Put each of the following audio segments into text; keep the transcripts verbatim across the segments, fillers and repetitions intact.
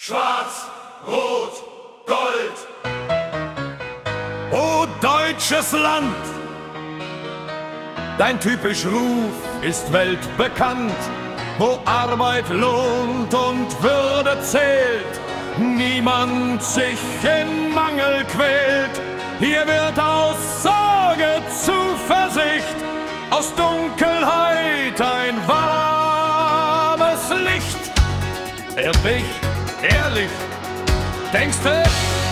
Schwarz, Rot, Gold. O deutsches Land, dein typisch Ruf ist weltbekannt, wo Arbeit lohnt und Würde zählt, niemand sich in Mangel quält. Hier wird aus Sorge Zuversicht, aus Dunkelheit ein warmes Licht. Ehrlich, ehrlich, denkst du?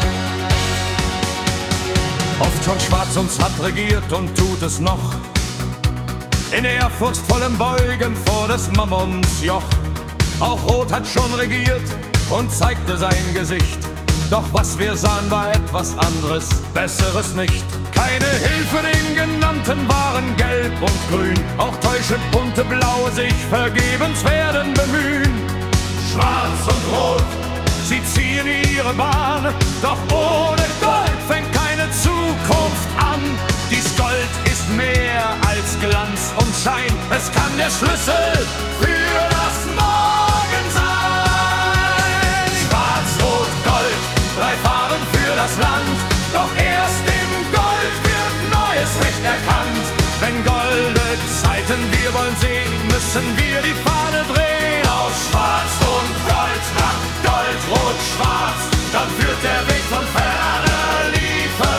Oft schon schwarz uns hat regiert und tut es noch, in ehrfurchtsvollem Beugen vor des Mammons Joch. Auch Rot hat schon regiert und zeigte sein Gesicht, doch was wir sahen war etwas anderes, Besseres nicht. Keine Hilfe den Genannten waren gelb und grün, auch täuschend bunte Blaue sich vergebens werden bemühen. Schwarz und Rot, sie ziehen ihre Bahn, doch ohne Gold fängt keine Zukunft an. Dies Gold ist mehr als Glanz und Schein, es kann der Schlüssel für das Morgen sein. Schwarz, Rot, Gold, drei Farben für das Land, doch erst im Gold wird neues Recht erkannt. Wenn golde Zeiten wir wollen sehen, müssen wir die Fahne drehen. Aus Schwarz und Gold nach Gold, Rot, Schwarz, dann führt der Weg von ferne Liefen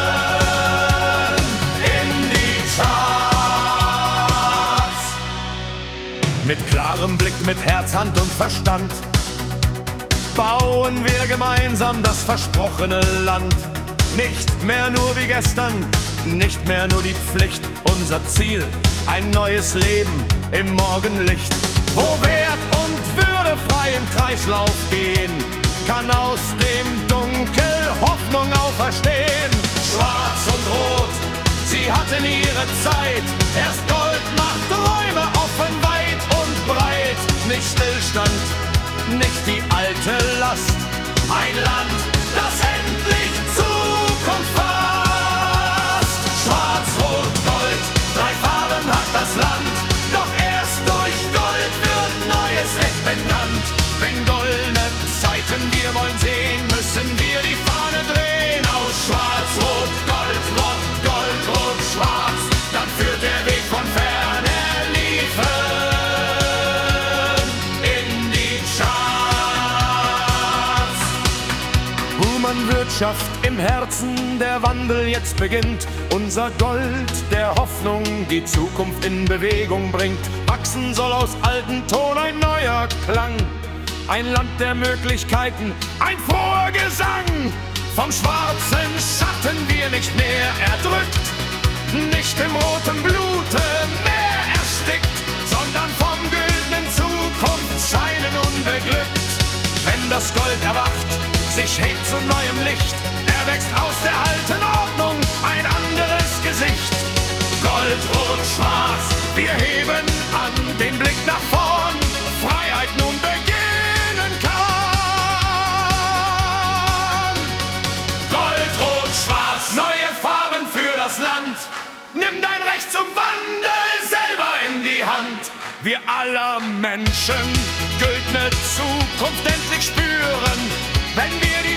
in die Charts. Mit klarem Blick, mit Herz, Hand und Verstand bauen wir gemeinsam das versprochene Land. Nicht mehr nur wie gestern, nicht mehr nur die Pflicht, unser Ziel, ein neues Leben im Morgenlicht. Wo Wert und Würde frei im Kreislauf gehen, kann aus dem Dunkel Hoffnung auferstehen. Schwarz und Rot, sie hatten ihre Zeit, erst Gold macht Träume offen, weit und breit. Nicht Stillstand, nicht die alte Last, ein Land, das endlich Zukunft fasst. Schwarz, Rot, Gold, drei Farben hat das Land, doch erst durch Gold wird neues Recht benannt. Wenn goldene Zeiten wir wollen sehen, müssen wir die Fahne drehen. Aus Schwarz, Rot, Gold, Rot, Gold, Rot, Schwarz, dann führt der Weg von ferne Liefen in die Charts. Humanwirtschaft im Herzen, der Wandel jetzt beginnt. Unser Gold der Hoffnung, die Zukunft in Bewegung bringt. Wachsen soll aus alten Ton ein neuer Klang. Ein Land der Möglichkeiten, ein froher Gesang. Vom schwarzen Schatten wir nicht mehr erdrückt, nicht im roten Blute mehr erstickt, sondern vom güldenen Zukunftsscheinen unbeglückt. Wenn das Gold erwacht, sich hebt zu neuem Licht, erwächst aus der alten Ordnung ein anderes Gesicht. Gold, Rot, Schwarz, wir heben an, den Blick nach vorn, Freiheit nun beginnen kann. Gold, Rot, Schwarz, neue Farben für das Land, nimm dein Recht zum Wandel selber in die Hand. Wir aller Menschen güldne Zukunft endlich spüren, wenn wir die